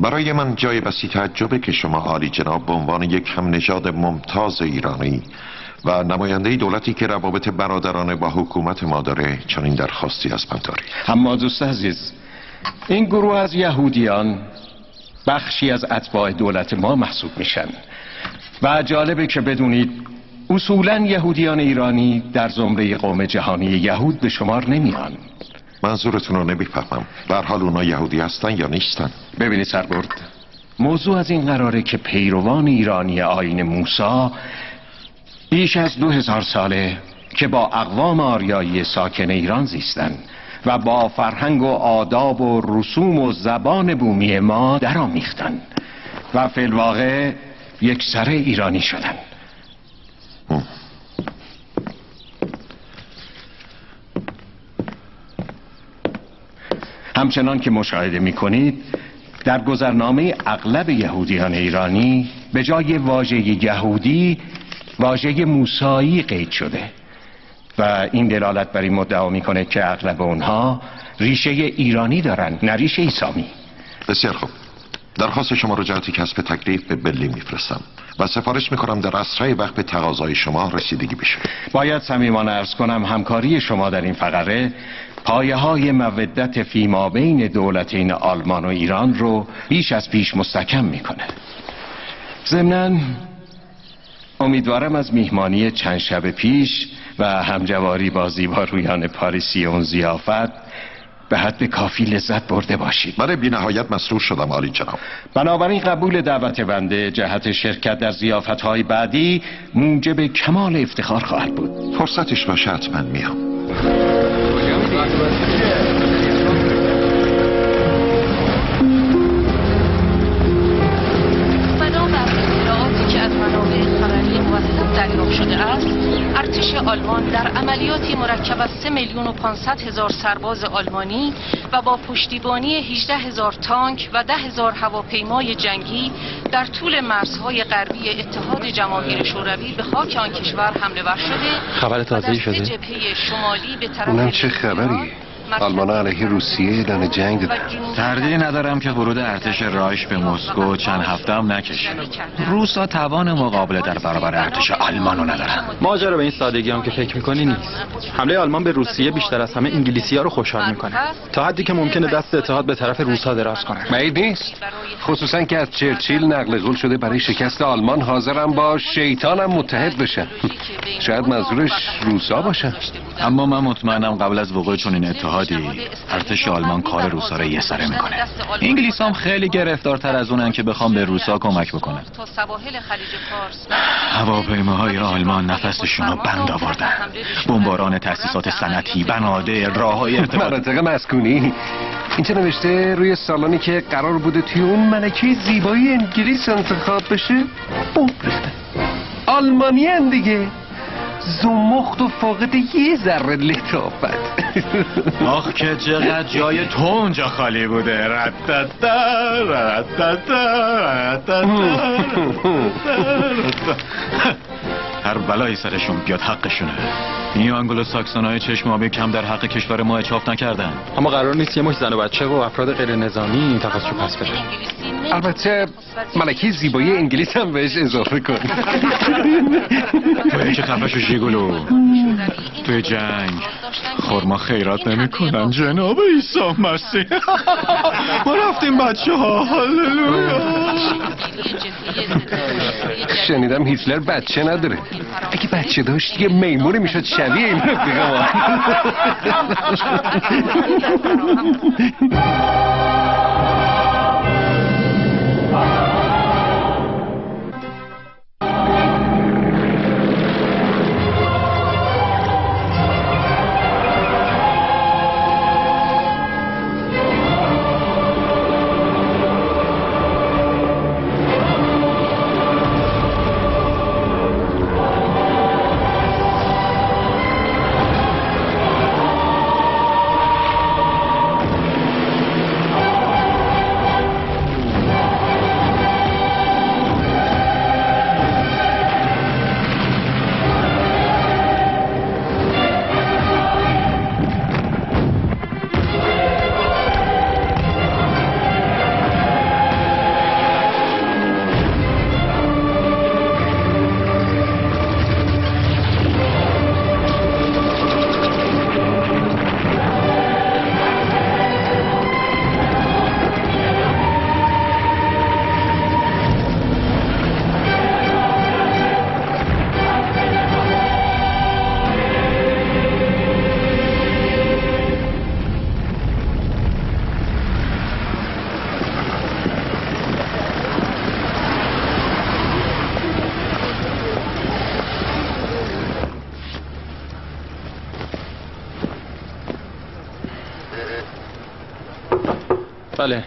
برای من جای بسی تعجبه که شما عالی جناب به عنوان یک هم نژاد ممتاز ایرانی و نماینده دولتی که روابط برادرانه با حکومت ما داره چنین درخواستی از من داری. اما دوست عزیز، این گروه از یهودیان بخشی از اتباع دولت ما محسوب میشن و جالبه که بدونید اصولا یهودیان ایرانی در زمره قوم جهانی یهود به شمار نمیان. منظورتون رو نمیفهمم. به هر حال اونا یهودی هستن یا نیستن؟ ببینید سربرد، موضوع از این قراره که پیروان ایرانی آیین موسی بیش از 2000 ساله که با اقوام آریایی ساکن ایران زیستن و با فرهنگ و آداب و رسوم و زبان بومی ما درآمیختن و فی الواقع یک سر ایرانی شدن. همچنان که مشاهده می‌کنید در گذرنامه اغلب یهودیان ایرانی به جای واژه یهودی واژه موسایی قید شده و این دلالت بر این مدعا میکنه که اغلب اونها ریشه ایرانی دارن، نه ریشه سامی. بسیار خوب، درخواست شما رو جهت کسب تکلیف به بلی میفرستم و سفارش میکنم در اسرع وقت به تقاضای شما رسیدگی بشه. باید صمیمانه عرض کنم همکاری شما در این فقره پایه‌های مودت فیما بین دولتین آلمان و ایران رو بیش از پیش مستحکم میکنه. ضمناً امیدوارم از میهمانی چند شب پیش و همجواری با زیبارویان پاریسی اون ضیافت به حد کافی لذت برده باشید. برای بی نهایت مسرور شدم عالی جناب. بنابراین قبول دعوت بنده جهت شرکت در ضیافت‌های بعدی موجب کمال افتخار خواهد بود. فرصتش باشه حتما میام. دریافت شده است، ارتش آلمان در عملیاتی مرکب از 3,500,000 سرباز آلمانی و با پشتیبانی 18,000 تانک و 10,000 هواپیمای جنگی در طول مرزهای غربی اتحاد جماهیر شوروی به خاک آن کشور حمله ور شده. خبر تازه‌ای شده؟ جبهه شمالی به طرف اونم چه خبری؟ آلمان علیه روسیه اعلان جنگ دادن. تردیدی ندارم که ورود ارتش رایش به مسکو چند هفته هم نکشه. روسا توان مقابله در برابر ارتش آلمانو ندارن. ماجرا به این سادگی هم که فکر میکنی نیست. حمله آلمان به روسیه بیشتر از همه انگلیسی‌ها رو خوشحال میکنه، تا حدی که ممکنه دست اتحاد به طرف روسا دراز کنه. بعید نیست، خصوصا که از چرچیل نقل قول شده برای شکست آلمان حاضرم با شیطانم متحد بشن. شاید منظورش روسا باشن. اما من مطمئنم قبل از وقوع چنین اتحادی ارتش آلمان کار روسا رو یسره میکنه. انگلیس هم خیلی گرفتارتر از اونن که بخوام به روسا کمک بکنن. هواپیماهای آلمان نفسشون رو بند آوردن. بمباران تأسیسات صنعتی، بنادر، راههای ارتباط، مناطق مسکونی. اینجا نوشته روی سالانی که قرار بوده توی اون ملکه زیبایی انگلیس انتخاب بشه بمب ریختن. آلمانیان دیگه، زمخت و فاقد یه ذره لطافت. آخ که چقدر جای تو اونجا خالی بوده. هر بلایی سرشون بیاد حقشونه. این آنگلو ساکسونای چشم آبی کم در حق کشور ما اچاف نکردن. اما قرار نیست یه مش زن و بچه و افراد غیر نظامی این تقاضا پس بشه. البته ملکه زیبایی انگلیس هم بهش اضافه کن. توی که خفش و ژیگولو توی جنگ خورما خیرات نمی کنن جناب عیسی مسیح. ما رفتیم بچه ها. هللویا. شنیدم هیتلر بچه نداره. اگه بچه داشت یه میمونه میشد شبیه این رفیقه ما. بله.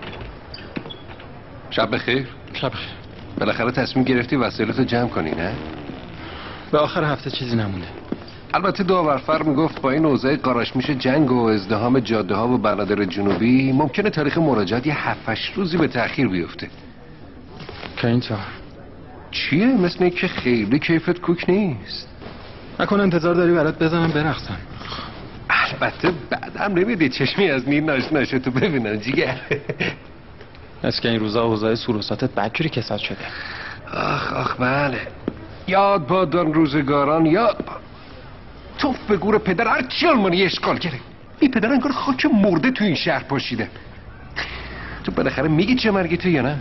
شب بخیر. شب بخیر. بالاخره تصمیم گرفتی وسایلتو جمع کنی نه؟ به آخر هفته چیزی نمونده. البته داورفر میگفت با این اوضاع قاراشمیش جنگ و ازدحام جاده ها و بنادر جنوبی ممکنه تاریخ مراجعت یه 7-8 روزی به تأخیر بیفته. که اینطور چیه؟ مثل این که خیلی کیفت کوک نیست. نکنه انتظار داری برات بزنم برقصم. البته بعدم نمیدی چشمی از نیر ناشناشتو ببینن جیگر. از که این روزا اوضاع سروساتت بدجوری کساد شده. آخ بله، یاد باد آن روزگاران، یاد باد. توف به گور پدر هر چی آلمانی اشغال کرده. این پدر انگار خاک مرده تو این شهر پاشیده. تو بالاخره میگی چه مرگی تو یا نه؟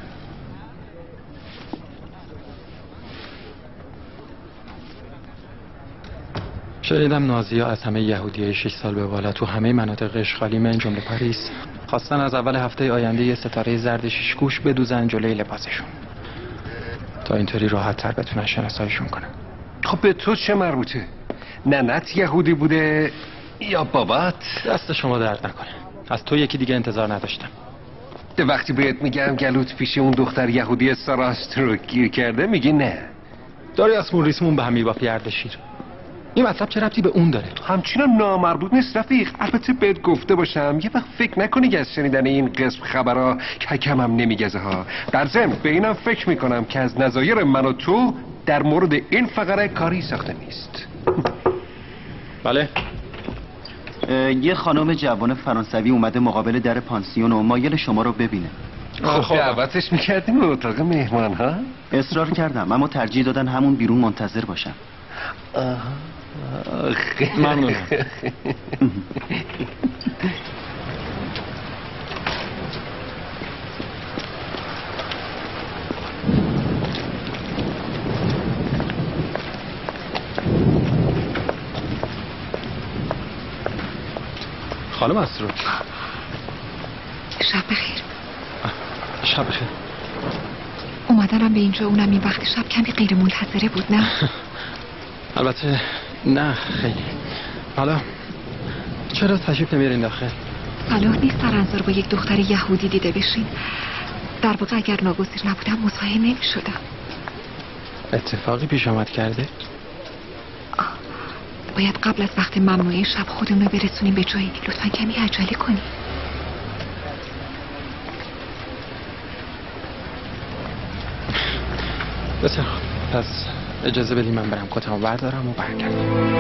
شنیدم نازی‌ها از همه یهودیای 6 سال به بالا تو همه مناطق اشغالی من جمله پاریس خواستن از اول هفته آینده یه ستاره زرد شیشگوش بدوزن جلوی لباسشون تا اینطوری راحت تر بتونن شناساییشون کنن. خب به تو چه مربوطه؟ ننت یهودی بوده یا بابات؟ دست شما درد نکنه. از تو یکی دیگه انتظار نداشتم. ده وقتی بهت میگم گلوت پیش اون دختر یهودی ساراست رو گیر کرده میگی نه. داری اسمون ریسمون به هم میبافی اردشیر. این مطلب چه ربطی به اون داره؟ همچنان نامربوط نیست رفیق. البته بهت گفته باشم یه وقت فکر نکنی که از شنیدن این قسم خبرها ککم هم نمیگزه ها. در ضمن به اینم فکر میکنم که از نظایر من و تو در مورد این فقره کاری ساخته نیست. بله. یه خانم جوان فرانسوی اومده مقابل در پانسیون و مایل شما رو ببینه. خب دعوتش میکردیم به اتاق مهمان ها؟ اصرار کردم اما ترجیح دادن همون بیرون منتظر باشم. ممنونم. خانم اسرار شب بخیر. شب بخیر. اومدنم به اینجا اونم این وقت شب کمی غیر منتظره بود نه؟ البته نه خیلی. حالا چرا تشریف نمیارین داخل؟ صلاح نیست سرانزار با یک دختر یهودی دیده بشین. در واقع اگر ناگزیر نبودم مزاحم نمیشدم. اتفاقی پیش آمد کرده؟ باید قبل از وقت ممنوعه شب خودمون رو برسونیم به جایی. لطفا کمی عجله کنی. بسیار خوب. پس اجازه بدیم من برم کتمو بردارم و برگردم.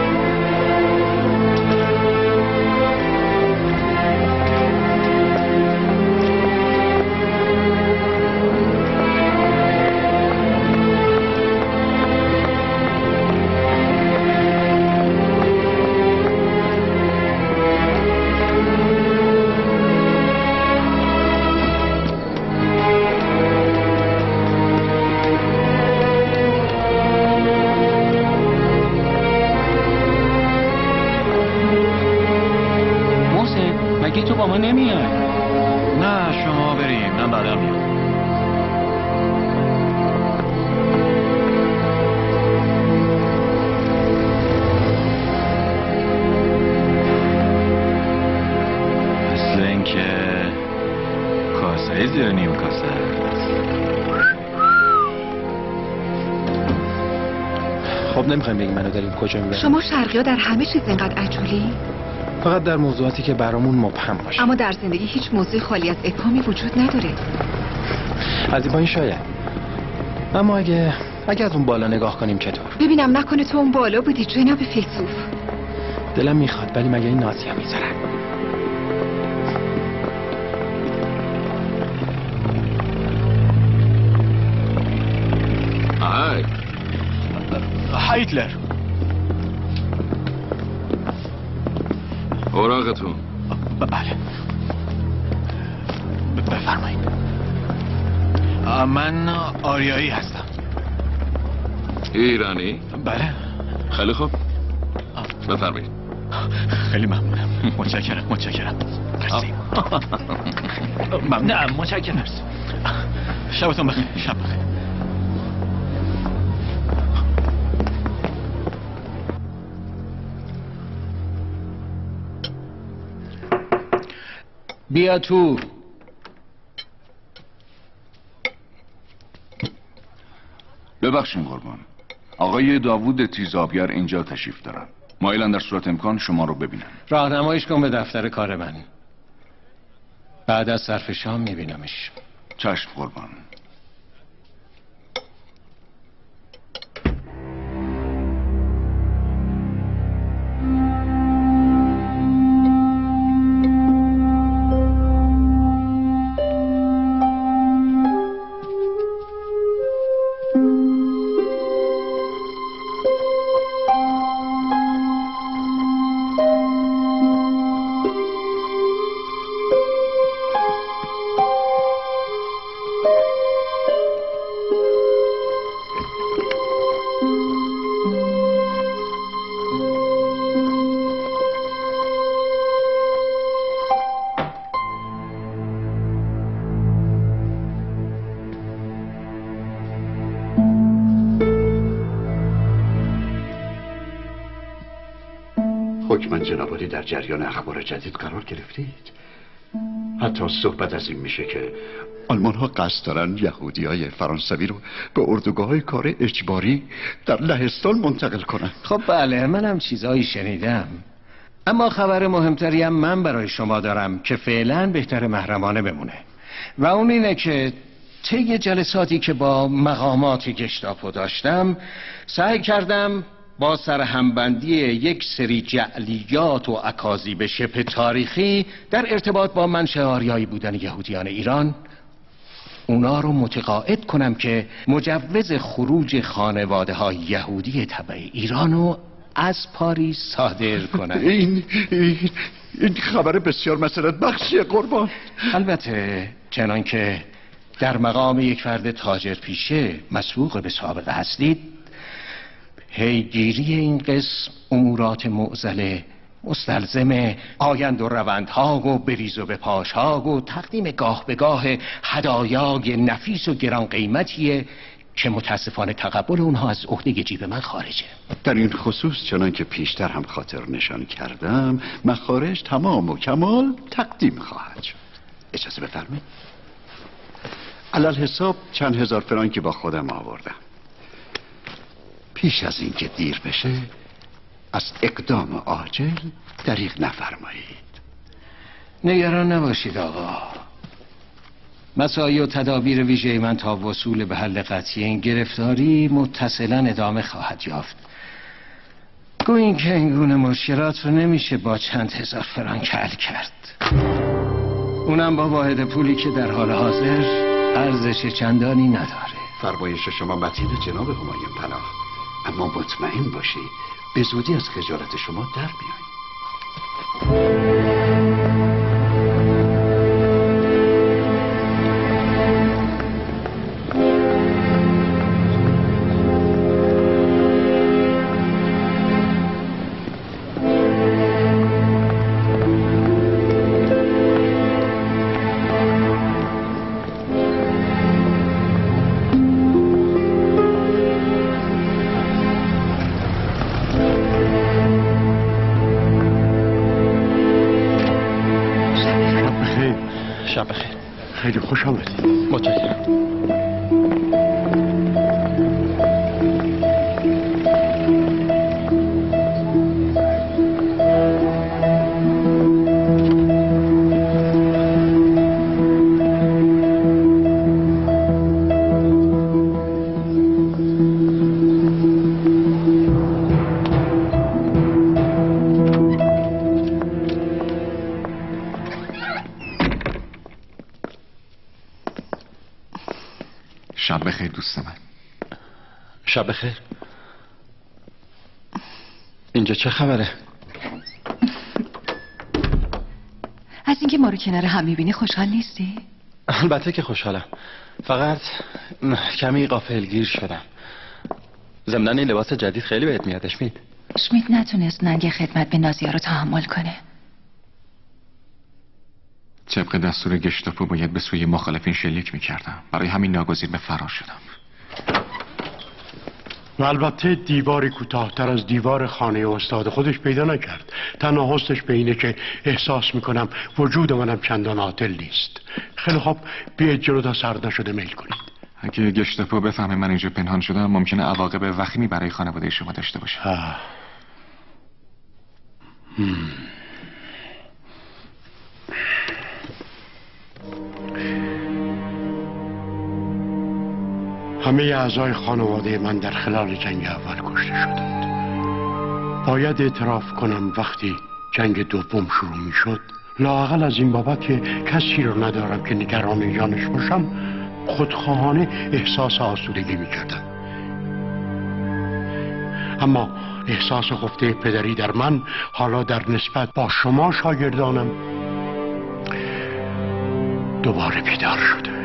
خب نمیخوایم بگیم منو داریم کجا میبریم. شما شرقی ها در همه چیز اینقدر عجولی؟ فقط در موضوعاتی که برامون مبهم باشه. اما در زندگی هیچ موضوع خالی از ابهامی وجود نداره. از این شاید. اما اگه از اون بالا نگاه کنیم چطور؟ ببینم نکنه تو اون بالا بودی جناب فیلسوف. دلم میخواد ولی مگه این نازی‌ها میذارن؟ هایتلر اوراقتون. بله بفرمایید. من آریایی هستم. ایرانی؟ بله. خیلی خوب بفرمایید. خیلی ممنونم. متشکرم مرسی. ممنونم متشکرم. شبتون بخیر. شب بخیر. بیا تو. ببخشین قربان، آقای داوود تیزابگر اینجا تشریف دارن. مایلن در صورت امکان شما رو ببینن. راهنماییش کن به دفتر کار من. بعد از صرف شام میبینمش. چشم قربان. حکما جنابالی در جریان اخبار جدید قرار گرفتید. حتی صحبت از این میشه که آلمان ها قصد دارن یهودی های فرانسوی رو به اردوگاه های کار اجباری در لهستان منتقل کنن. خب بله، منم چیزایی شنیدم، اما خبر مهمتری هم من برای شما دارم که فعلا بهتر محرمانه بمونه، و اون اینه که طی جلساتی که با مقامات گشتاپو داشتم سعی کردم با سرهمبندی یک سری جعلیات و اکاذیب شبه تاریخی در ارتباط با منشأ آریایی بودن یهودیان ایران اونا رو متقاعد کنم که مجوز خروج خانواده های یهودی تبع ایران رو از پاریس صادر کنن. این خبر بسیار مسئلت بخشیه قربان. البته چنان که در مقام یک فرد تاجر پیشه مسبوق به سابقه هستید، پیگیری این قسم امورات معضله مستلزم آیند و روندها و بریز و بپاشها و تقدیم گاه به گاه هدایای نفیس و گران قیمتیه که متاسفانه تقبل اونها از عهده جیب من خارجه. در این خصوص چنان که پیشتر هم خاطر نشان کردم مخارج تمام و کمال تقدیم خواهد شد. اجازه بفرمایید. علل حساب چند هزار فرانکی با خودم آوردم. پیش از این که دیر بشه از اقدام عاجل دریغ نفرمایید. نگران نباشید آقا، مساعی و تدابیر ویژه من تا وصول به حل قطعی این گرفتاری متصلا ادامه خواهد یافت. گویین که این گونه مشکلات رو نمیشه با چند هزار فرانک حل کرد، اونم با واحد پولی که در حال حاضر ارزش چندانی نداره. فرمایش شما متین جناب همایون پناه، اما مطمئن باشید به زودی از خجالت شما در بیایید. شب بخیر. خیلی خوش آمدید. متشکرم. شب بخیر دوست من. شب بخیر. اینجا چه خبره؟ از اینکه ما رو کنار هم میبینی خوشحال نیستی؟ البته که خوشحالم، فقط کمی غافلگیر شدم. ضمناً این لباس جدید خیلی بهت میاد اشمید. شمیت نتونست ننگ خدمت به نازیا رو تحمل کنه. طبق دستور گشتاپو باید به سوی مخالفین شلیک میکردم، برای همین ناگزیر به فرار شدم. و البته دیواری کوتاه‌تر از دیوار خانه استاد خودش پیدا نکرد. تنها حسنش به اینه که احساس میکنم وجود منم چندان عاطل نیست. خیلی خوب، بیاید جلو تا سرد نشده میل کنید. اگه گشتاپو بفهمه من اینجا پنهان شدم ممکنه عواقب وخیمی برای خانواده شما داشته باشه. همه اعضای خانواده من در خلال جنگ اول کشته شدند. باید اعتراف کنم وقتی جنگ دوم شروع می شد لااقل از این بابت که کسی رو ندارم که نگران جانش باشم خودخواهانه احساس آسودگی می کردم. اما احساس خفته پدری در من حالا در نسبت با شما شاگردانم دوباره بیدار شده.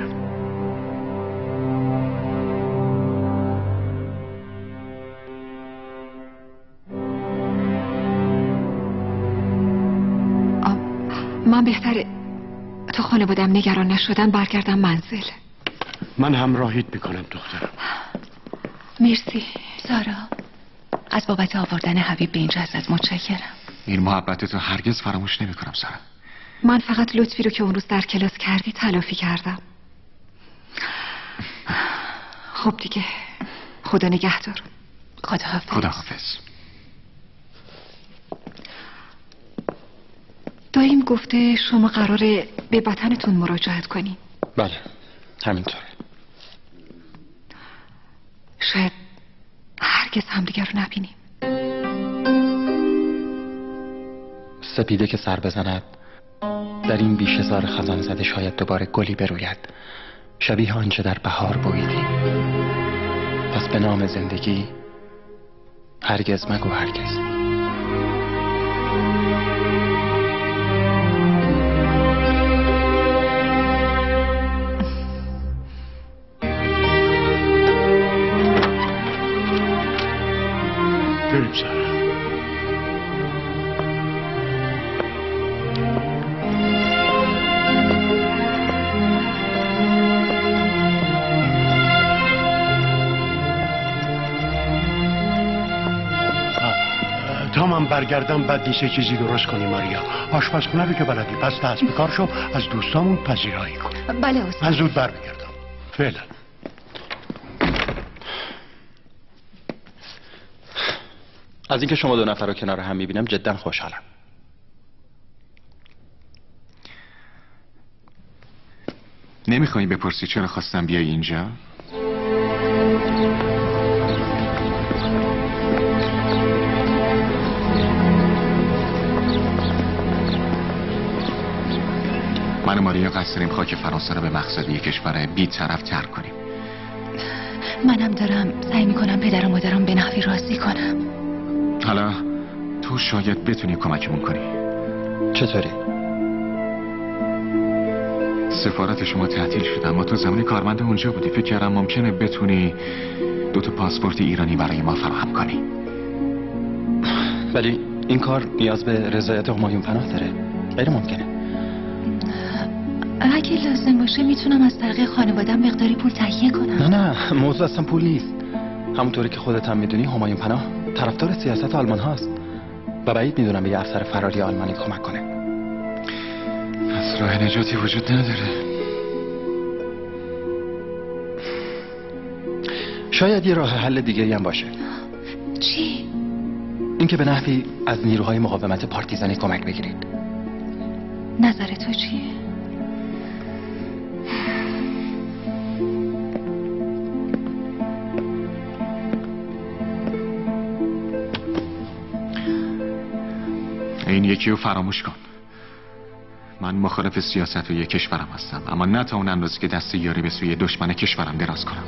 من بهتره تا خانوادم نگران نشدن برگردم منزل. من همراهیت میکنم دخترم. مرسی سارا، از بابت آوردن حبیب به اینجا ازت متشکرم. این محبتتو هرگز فراموش نمیکنم سارا. من فقط لطفی رو که اون روز در کلاس کردی تلافی کردم. خب دیگه خدا نگهدار. خداحافظ. خداحافظ. داییم گفته شما قراره به وطنتون مراجعت کنین. بله همینطوره. شاید هرگز همدیگر رو نبینیم. سپیده که سر بزند در این بیشهزار خزان زده شاید دوباره گلی بروید شبیه آنچه در بهار بویدیم. پس به نام زندگی هرگز مگو هرگز. بریم سارا. تا من برگردم بعد نیست چیزی درست کنی ماریا. آشپزخونه رو که بلدی پس دست به کار شو از دوستامون پذیرایی کن. بله استاد. من زود برمیگردم. فعلا. از اینکه شما دو نفر رو کنار هم میبینم جدا خوشحالم. نمیخوایی بپرسی چرا خواستم بیای اینجا؟ من و ماریا قصد داریم خاک فرانسه رو به مقصد یک کشور بی‌طرف ترک کنیم. منم دارم سعی میکنم پدر و مادرم به نحوی راضی کنم. حالا تو شاید بتونی کمکمون کنی. چطوری؟ سفارت شما تعطیل شد اما تو زمانی کارمند اونجا بودی. فکر کردم ممکنه بتونی 2 پاسپورت ایرانی برای ما فراهم کنی. ولی این کار نیاز به رضایت همایون پناه داره. غیر ممکنه. اگه لازم باشه میتونم از طریق خانوادم مقداری پول تهیه کنم. نه موضوع اصلا پول نیست. همونطوری که خودت هم میدونی همایون پناه طرفدار سیاست آلمان هاست و بعید میدونم به یه افسر فراری آلمانی کمک کنه. پس راه نجاتی وجود نداره. شاید یه راه حل دیگه هم باشه. چی؟ اینکه به نحوی از نیروهای مقاومت پارتیزانی کمک بگیرید. نظر تو چیه؟ این یکی رو فراموش کن. من مخالف سیاست و یک کشورم هستم اما نه تا اون اندازه که دست یاری به سوی دشمن کشورم دراز کنم.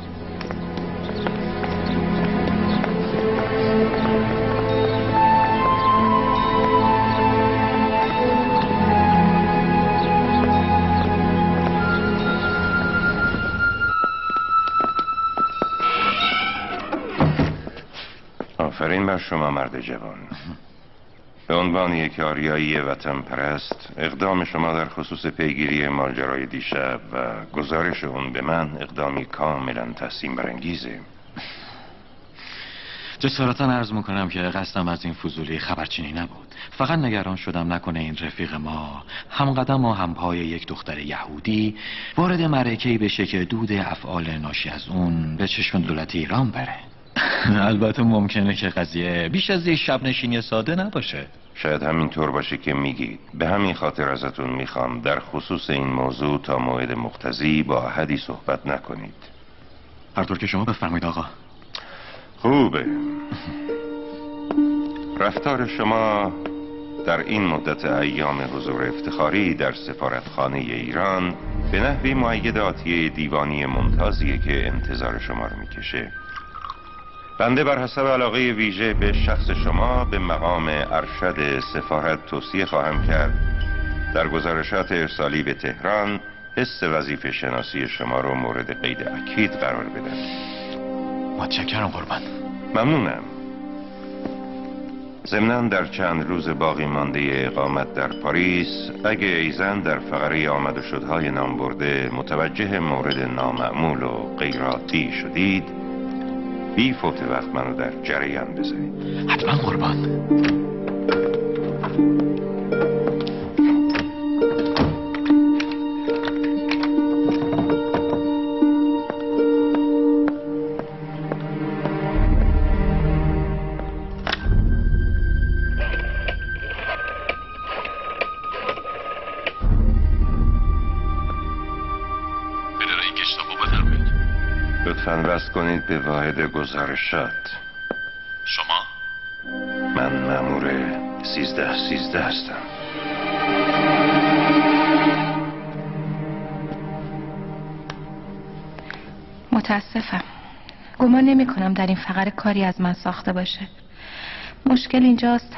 آفرین بر شما مرد جوان. به عنوان یک آریایی وطن پرست اقدام شما در خصوص پیگیری ماجرای دیشب و گزارش اون به من اقدامی کاملا تحسین برانگیزه. جسارتا عرض میکنم که قصدم از این فضولی خبرچینی نبود. فقط نگران شدم نکنه این رفیق ما همقدم و همپای یک دختر یهودی وارد معرکه‌ای بشه که دود افعال ناشی از اون به چشم دولت ایران بره. البته ممکنه که قضیه بیش از یه شب نشینی ساده نباشه. شاید همینطور باشه که میگید. به همین خاطر ازتون میخوام در خصوص این موضوع تا موعد مقتضی با احدی صحبت نکنید. هر طور که شما بفرمایید آقا. خوبه. رفتار شما در این مدت ایام حضور افتخاری در سفارتخانه ایران به نحوی مؤید آتیه دیوانی ممتازیه که انتظار شما رو میکشه. بنده بر حسب علاقه ویژه به شخص شما به مقام ارشد سفارت توصیه خواهم کرد در گزارشات ارسالی به تهران حس وظیفه شناسی شما رو مورد قید اکید قرار بدن. متشکرم قربان. ممنونم. ضمناً در چند روز باقی مانده اقامت در پاریس اگه ایزن در فقره آمد و شدهای نام برده متوجه مورد نامعمول و غیرعادی شدید بی فوت وقت منو در جریان بذارید. حتما قربان. لطفاً وصل کنید به واحد گزارشات. شما؟ من مأمور 1313 هستم. متاسفم. گمان نمی کنم در این فقره کاری از من ساخته باشه. مشکل اینجاست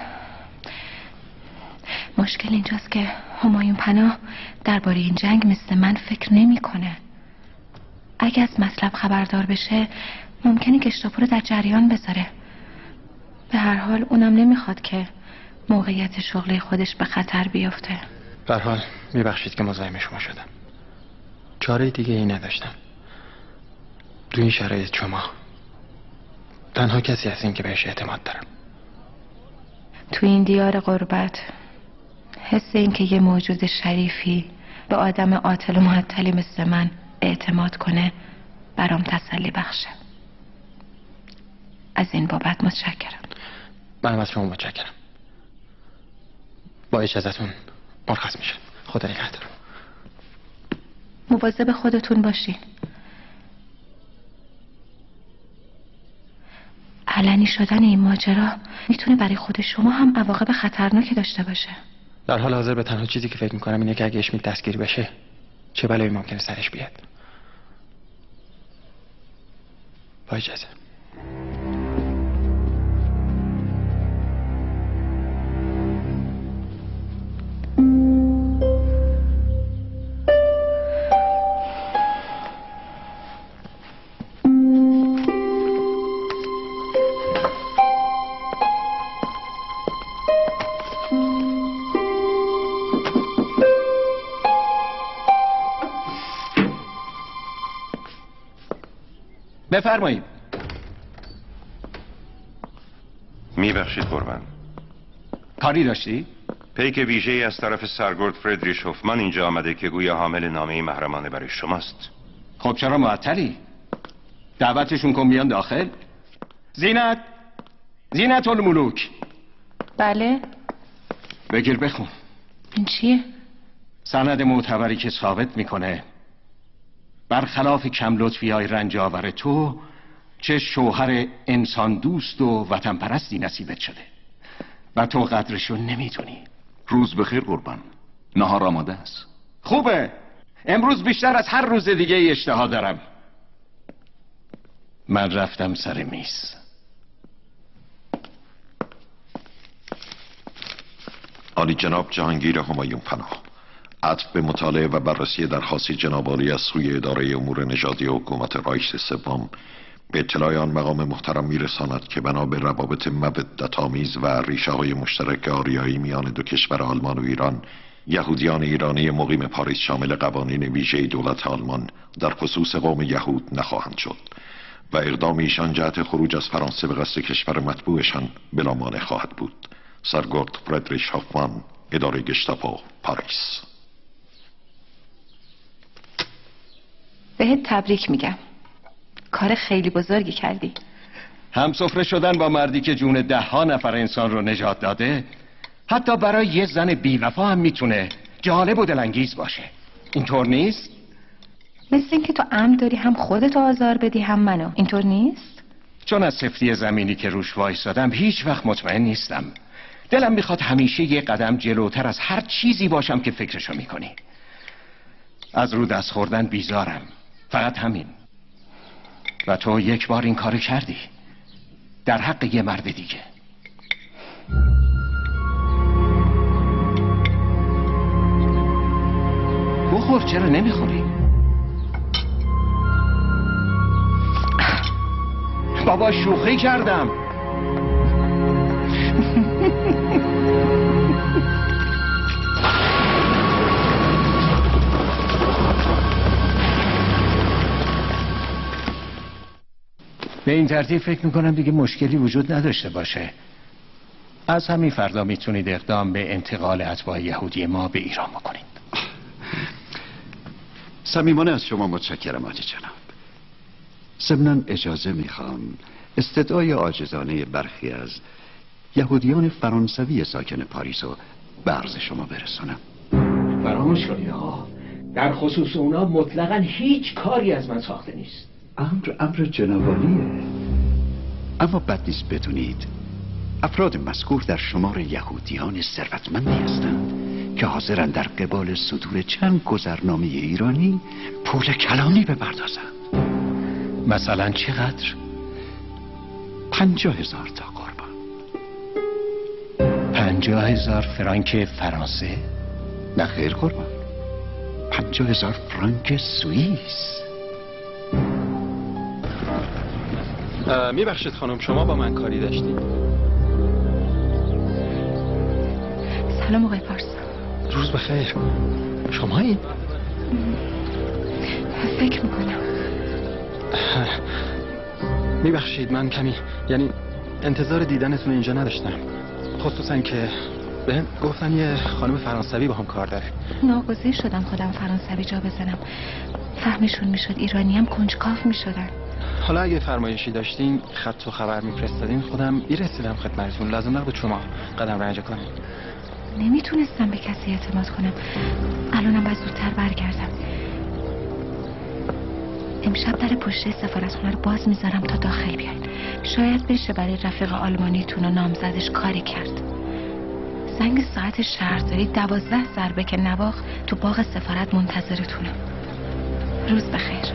که همایون پناه درباره این جنگ مثل من فکر نمی کنه. اگه از مطلب خبردار بشه ممکنه گشتاپو رو در جریان بذاره. به هر حال اونم نمیخواد که موقعیت شغلی خودش به خطر بیفته. به هر حال میبخشید که مزاحم شما شدم. چاره دیگه ای نداشتم. تو این شرایط شما تنها کسی هستین که بهش اعتماد دارم. تو این دیار غربت حس این که یه موجود شریفی به آدم عاطل و معطلی مثل من اعتماد کنه برام تسلی بخشه. از این بابت متشکرم. منم از شما متشکرم. با اجازهتون مرخص میشم. خدا نگهدار. مواظب خودتون باشین. علنی شدن این ماجرا میتونه برای خود شما هم عواقب خطرناکی داشته باشه. در حال حاضر به تنها چیزی که فکر میکنم اینه که اگه اشمیل دستگیر بشه چه بلایی ممکنه سرش بیاد. با اجازه. بفرمایید. میبخشید قربان. کاری داشتی؟ پیک ویژه از طرف سرگرد فردریش هوفمان اینجا آمده که گویا حامل نامه محرمانه برای شماست. خب چرا معطلی؟ دعوتشون کن بیان داخل. زینت الملوک. بله. بگیر بخون. این چیه؟ سند معتبری که ثابت میکنه برخلاف کم لطفی های رنج آور تو چه شوهر انسان دوست و وطن پرستی نصیبت شده و تو قدرشو نمیدونی. روز بخیر قربان. نهار آماده است. خوبه. امروز بیشتر از هر روز دیگه ای اشتها دارم. من رفتم سر میز. عالی جناب جهانگیر همایون پناه، عطف به مطالعه و بررسی درخواست جناب عالی از سوی اداره امور نژادی حکومت رایش سوم به اطلاع آن مقام محترم میرساند که بنا به روابط مودت‌آمیز و ریشه های مشترک آریایی میان دو کشور آلمان و ایران، یهودیان ایرانی مقیم پاریس شامل قوانین ویژه دولت آلمان در خصوص قوم یهود نخواهند شد و اقدام ایشان جهت خروج از فرانسه به قصد کشور مطبوعشان بلا مانع خواهد بود. سرگرد فردریش هافمان، اداره گشتاپو، پاریس. بهت تبریک میگم، کار خیلی بزرگی کردی. همسفره شدن با مردی که جون 10 نفر انسان رو نجات داده حتی برای یه زن بیوفا هم میتونه جالب و دلانگیز باشه. اینطور نیست؟ مثل این که تو عمد داری هم خودتو آزار بدی هم منو. اینطور نیست؟ چون از سفتی زمینی که روش وایسادم هیچ وقت مطمئن نیستم. دلم میخواد همیشه یه قدم جلوتر از هر چیزی باشم که فکرشو میکنی. از رو دست خوردن بیزارم، فقط همین. و تو یک بار این کارو کردی در حق یه مرد دیگه. بخور، چرا نمیخوری؟ بابا شوخی کردم. به این ترتیب فکر میکنم دیگه مشکلی وجود نداشته باشه. از همین فردا میتونید اقدام به انتقال اتباع یهودی ما به ایران بکنید. صمیمانه از شما متشکرم عالی جناب. ضمناً اجازه میخوام استدعای عاجزانه برخی از یهودیان فرانسوی ساکن پاریس رو به عرض شما برسونم. فراموش کنید آقا، در خصوص اونا مطلقاً هیچ کاری از من ساخته نیست. امر جنابالیه. اما بد نیست بدونید افراد مذکور در شمار یهودیان ثروتمندی هستند که حاضرن در قبال صدور چند گذرنامه ایرانی پول کلانی بپردازند. مثلا چقدر؟ 50,000 تا قربان. 50,000 فرانک فرانسه؟ نه خیر قربان، 50,000 فرانک سوئیس. میبخشید خانم، شما با من کاری داشتید؟ سلام آقای پارس. روز بخیر. شما این؟ فکر میکنم. میبخشید من کمی انتظار دیدنتون اینجا نداشتم، خصوصا که بهم گفتن یه خانم فرانسوی با هم کار داره. ناگزیر شدم خودم فرانسوی جا بزنم. فهمشون میشد ایرانی هم کنجکاو میشدن. حالا اگه فرمایشی داشتین خط و خبر میفرستادین خودم میرسیدم خدمتتون. لازم نبود شما قدم رنجه کنید. نمیتونستم به کسی اعتماد کنم. الانم باید زودتر برگردم. امشب در پشت سفارتخونه رو باز میذارم تا داخل بیاین. شاید بشه برای رفیق آلمانیتون و نامزدش کاری کرد. زنگ ساعت شهرداری 12 ضربه که نواخت تو باغ سفارت منتظرتونه. روز بخیر.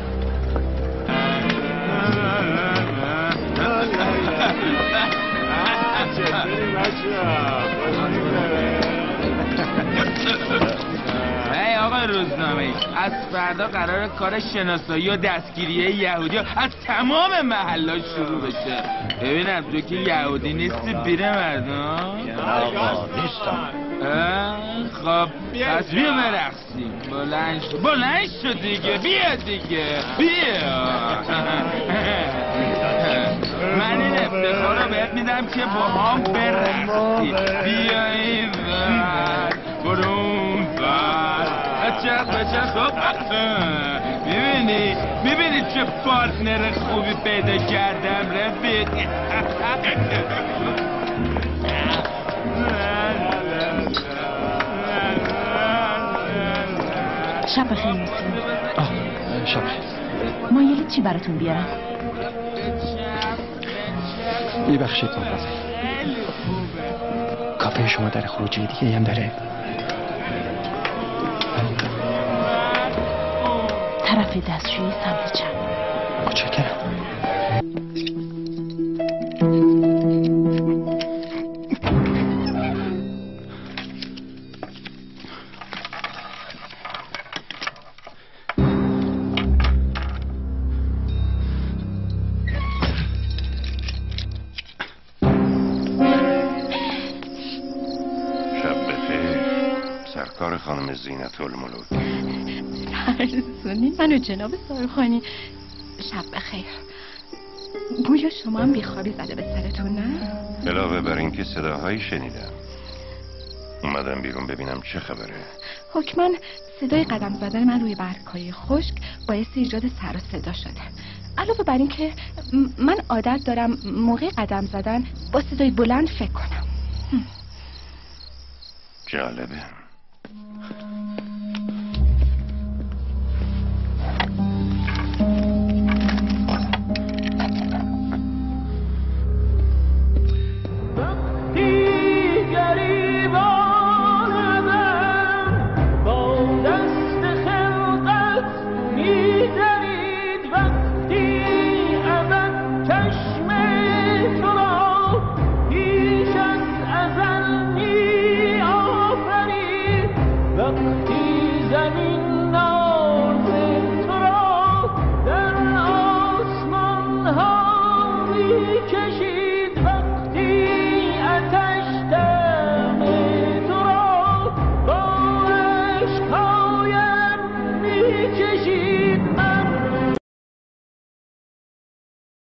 ای آقای روزنامه‌ای، از فردا قرار کار شناسایی و دستگیری یهودی‌ها از تمام محلات شروع بشه. ببینم تو که یهودی نیستی بیره مردم؟ نیستم. خب پس بیا برقصیم. بلند شد دیگه، بیا دیگه، بیا. من این افتخار رو بهت میدم که با هم برقصی. بیا این ور، برو اون ور، بچه خب. میبینی چه پارتنر خوبی پیدا کردم رفیق. شب بخیر موسیم. شب بخیر. مایلی چی براتون بیارم؟ میبخشید مغازه. کافه شما در خروجی دیگه هم داره؟ طرف دستشویی سمت چپ. متشکرم. خانم زینت الملوک. ترسونی منو جناب سارخانی. شب بخیر. گویا شما هم بیخوابی زده به سرتون نه؟ علاوه بر اینکه صداهایی شنیدم اومدم بیرون ببینم چه خبره. حکماً صدای قدم زدن من روی برگ‌های خشک باعث ایجاد سر و صدا شده. علاوه بر اینکه من عادت دارم موقع قدم زدن با صدای بلند فکر کنم. جالبه.